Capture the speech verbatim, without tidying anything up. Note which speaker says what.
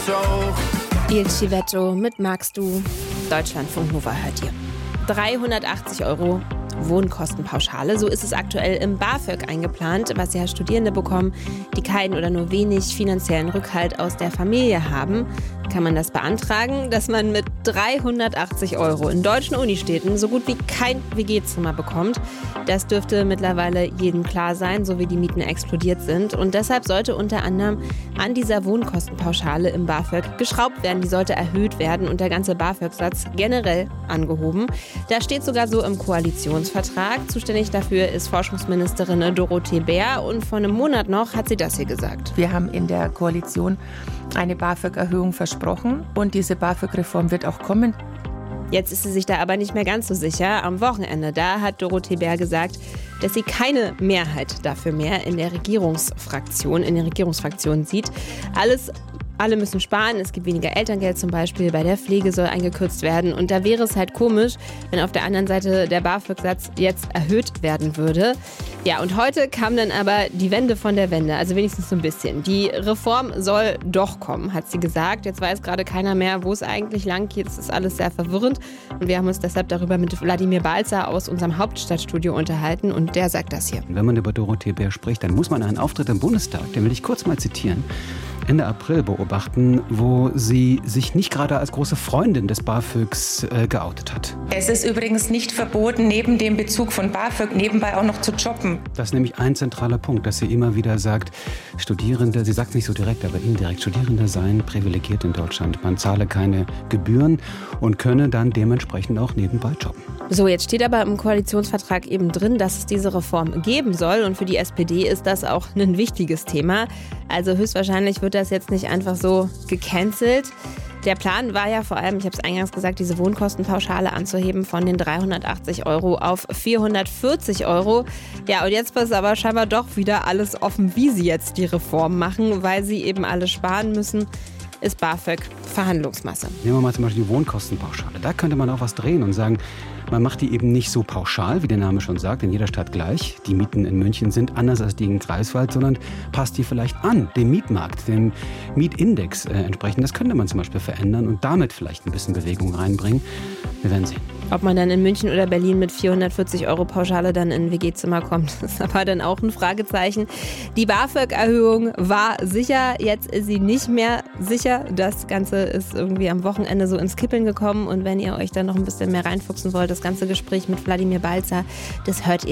Speaker 1: auch.
Speaker 2: Il Civetto mit Magst du. Deutschlandfunk Nova hört ihr. dreihundertachtzig Euro Wohnkostenpauschale. So ist es aktuell im BAföG eingeplant, was ja Studierende bekommen, die keinen oder nur wenig finanziellen Rückhalt aus der Familie haben. Kann man das beantragen, dass man mit dreihundertachtzig Euro in deutschen Unistädten so gut wie kein W G-Zimmer bekommt. Das dürfte mittlerweile jedem klar sein, so wie die Mieten explodiert sind. Und deshalb sollte unter anderem an dieser Wohnkostenpauschale im BAföG geschraubt werden. Die sollte erhöht werden und der ganze BAföG-Satz generell angehoben. Da steht sogar so im Koalitionsvertrag. Zuständig dafür ist Forschungsministerin Dorothee Bär. Und vor einem Monat noch hat sie das hier gesagt.
Speaker 3: Wir haben in der Koalition eine BAföG-Erhöhung versprochen und diese BAföG-Reform wird auch kommen.
Speaker 2: Jetzt ist sie sich da aber nicht mehr ganz so sicher. Am Wochenende, da hat Dorothee Bär gesagt, dass sie keine Mehrheit dafür mehr in der Regierungsfraktion, in der Regierungsfraktion sieht. Alles Alle müssen sparen, es gibt weniger Elterngeld zum Beispiel, bei der Pflege soll eingekürzt werden. Und da wäre es halt komisch, wenn auf der anderen Seite der BAföG-Satz jetzt erhöht werden würde. Ja, und heute kam dann aber die Wende von der Wende, also wenigstens so ein bisschen. Die Reform soll doch kommen, hat sie gesagt. Jetzt weiß gerade keiner mehr, wo es eigentlich lang geht. Es ist alles sehr verwirrend. Und wir haben uns deshalb darüber mit Wladimir Balzer aus unserem Hauptstadtstudio unterhalten. Und der sagt das hier.
Speaker 4: Wenn man über Dorothee Bär spricht, dann muss man einen Auftritt im Bundestag, den will ich kurz mal zitieren, Ende April beobachten, wo sie sich nicht gerade als große Freundin des BAföGs äh, geoutet hat.
Speaker 3: Es ist übrigens nicht verboten, neben dem Bezug von BAföG nebenbei auch noch zu jobben.
Speaker 4: Das ist nämlich ein zentraler Punkt, dass sie immer wieder sagt, Studierende, sie sagt es nicht so direkt, aber indirekt, Studierende seien privilegiert in Deutschland. Man zahle keine Gebühren und könne dann dementsprechend auch nebenbei jobben.
Speaker 2: So, jetzt steht aber im Koalitionsvertrag eben drin, dass es diese Reform geben soll. Und für die S P D ist das auch ein wichtiges Thema. Also höchstwahrscheinlich wird das jetzt nicht einfach so gecancelt. Der Plan war ja vor allem, ich habe es eingangs gesagt, diese Wohnkostenpauschale anzuheben von den dreihundertachtzig Euro auf vierhundertvierzig Euro. Ja, und jetzt ist aber scheinbar doch wieder alles offen, wie sie jetzt die Reform machen, weil sie eben alle sparen müssen. Ist BAföG Verhandlungsmasse.
Speaker 4: Nehmen wir mal zum Beispiel die Wohnkostenpauschale. Da könnte man auch was drehen und sagen, man macht die eben nicht so pauschal, wie der Name schon sagt, in jeder Stadt gleich. Die Mieten in München sind anders als die in Greifswald, sondern passt die vielleicht an, dem Mietmarkt, dem Mietindex äh, entsprechend. Das könnte man zum Beispiel verändern und damit vielleicht ein bisschen Bewegung reinbringen. Wir werden sehen.
Speaker 2: Ob man dann in München oder Berlin mit vierhundertvierzig Euro Pauschale dann in ein W G-Zimmer kommt, ist aber dann auch ein Fragezeichen. Die BAföG-Erhöhung war sicher, jetzt ist sie nicht mehr sicher. Das Ganze ist irgendwie am Wochenende so ins Kippeln gekommen. Und wenn ihr euch dann noch ein bisschen mehr reinfuchsen wollt, das ganze Gespräch mit Wladimir Balzer, das hört ihr